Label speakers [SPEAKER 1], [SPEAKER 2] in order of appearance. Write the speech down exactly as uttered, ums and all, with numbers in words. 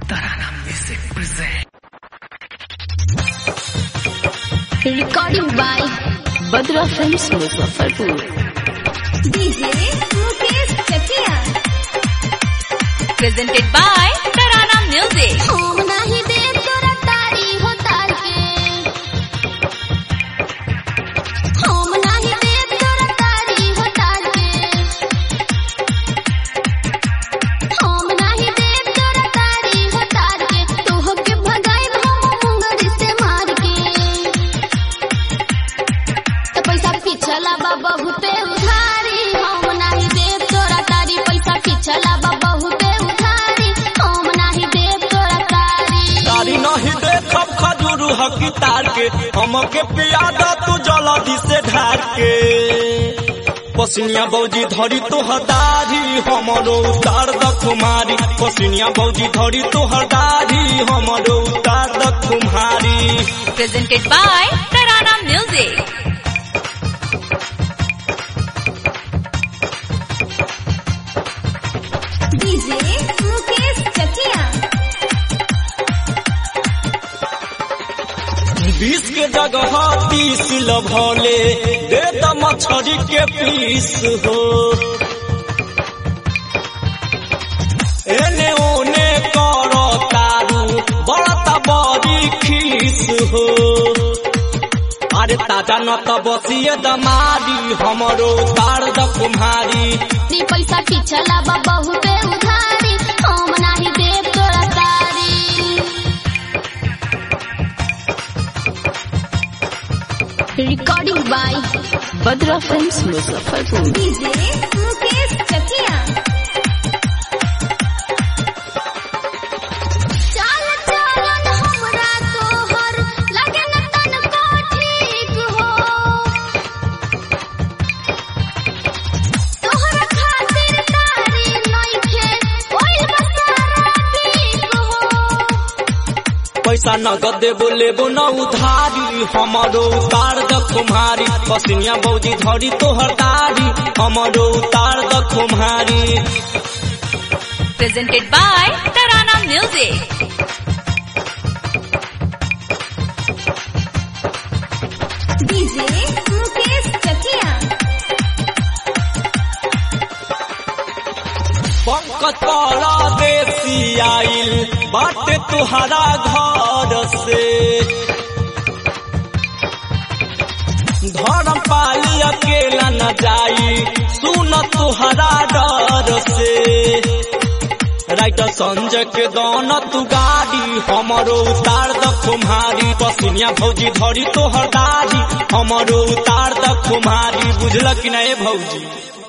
[SPEAKER 1] Taranam Music present.
[SPEAKER 2] Recording by Badra Films Muzaffarpur.
[SPEAKER 3] D J Mukesh Chakia.
[SPEAKER 2] Presented by Taranam Music.
[SPEAKER 3] हम नहीं दे तोरा तारी हो तार के, हम नहीं दे तोरा तारी हो तार के, हम नहीं दे तोरा तारी हो तार के, तू होके भगाई हम मुंगरी से मार के। तो पैसा पिछला बा बहुते उधारी, हम नहीं दे तोरा तारी, पैसा पिछला बा बहुते उधारी, हम नहीं दे तोरा तारी।
[SPEAKER 4] तारी नहीं देखब खजूर हकी तार के, हमके पियादा तू जल्दी से ढार के। पसिनिया बौजी धरी तो हदारी, हमरो उतार द कुमारी। पसिनिया बौजी धरी तो हदारी, हमरो उतार द कुम्हारी।
[SPEAKER 2] Presented by Taranam Music.
[SPEAKER 3] D J Mukesh Chakia.
[SPEAKER 4] बीस के जगह तीस लभले, दे द मछरी के पीस हो। एने ओने करो तारू, बड़ता बड़ी खीस हो। अरे ताजा न त बसिए दमारी, हमरो तार द कुम्हारी।
[SPEAKER 3] नी पैसा पिछला बा बहुते उधारी, हम नहीं दे तोरा तारी।
[SPEAKER 2] Recording by Badra Films Muzaffarpur.
[SPEAKER 3] D J Mukesh Chakia. चाल चालन हमरा तोहर लगे न तनको ठीक हो, तोहरा खातिर तारी नइखे ओइ बसारा ठीक हो।
[SPEAKER 4] पैसा नगद देबो लेबो न उधारी, हमरो उतार द कुम्हारी। पसिनिया बौजी धरी तोहर दारी, हमरो उतार द कुम्हारी।
[SPEAKER 2] Presented by Taranam Music.
[SPEAKER 3] D J Mukesh Chakia.
[SPEAKER 4] Pankaj पड़ा देसी आइल बाटे तुहरा घर से। धर्म पाली अकेला न जाई, सुन तुहरा डर से। राइटर संजय के दौन तू गाड़ी, हमरो उतार द कुम्हारी। पसिनिया भौजी धरी तोहर दाढ़ी, हमरो उतार द कुम्हारी। बुझल कि नहीं भौजी?